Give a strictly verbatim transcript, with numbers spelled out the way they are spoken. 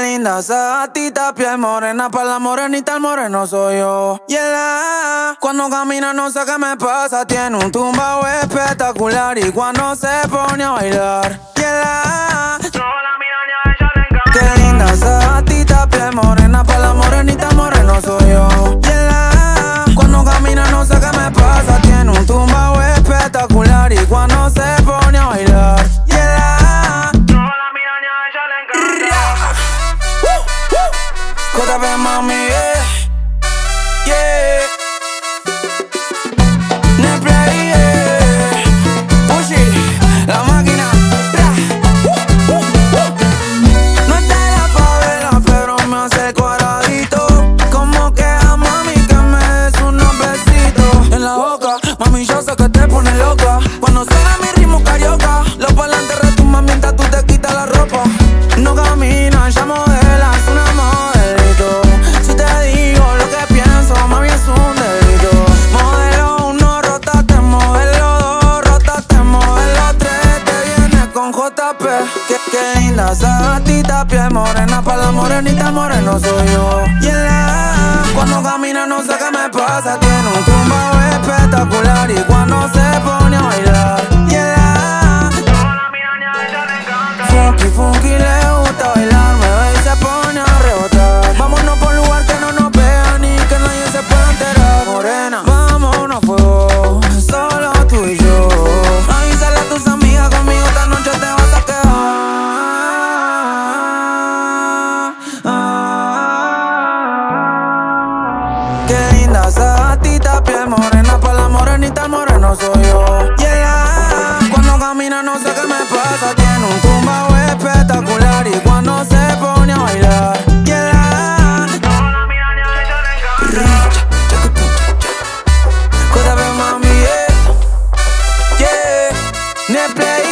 linda esa gatita, piel morena, pa' la morenita el moreno soy yo. Y yeah, cuando camina no sé qué me pasa, tiene un tumbao espectacular y cuando se pone a bailar, yeah, qué linda esa gatita, piel morena, pa' la morenita el moreno soy yo. Yeah, cuando camina no sé qué me pasa, tiene un tumbao espectacular y cuando se pone a bailar, yeah. J P mami, yeah, yeah. Neplay, yeah. Pushi, la máquina, uh, uh, uh. No es de la favela, pero me hace cuadradito. Como que a mami que me des unos besitos en la boca. Mami, yo sé que te pone loca cuando suena mi ritmo carioca. Los parlantes retumban mientras tú te quitas la ropa. No camina, ya modela, es una modelito. Si te digo lo que pienso, mami, es un delito. Modelo uno, rótate, modelo dos, rótate, modelo tres. Te vienes con J P. Qué, qué linda esa gatita, piel morena, pa' la morenita moreno soy yo. Y yeah, cuando camina no sé qué me pasa, tiene un tumbao espectacular y cuando se pone a bailar, yeah. Funky, funky, le gusta bailar, me ve y se pone a rebotar. Vámonos por un lugar que no nos vea ni que nadie se pueda enterar. Morena, vámonos a fuego, solo tú y yo. Avísale a tus amigas, conmigo esta noche te vas a quedar. Ah, qué linda esa gatita, piel morena, pa' la morenita el moreno soy yo. Yeah, cuando camina no sé qué me pasa, tiene un tumbao espectacular y cuando se pone a bailar, yeah. J P mami, yeah, yeah. Neplay.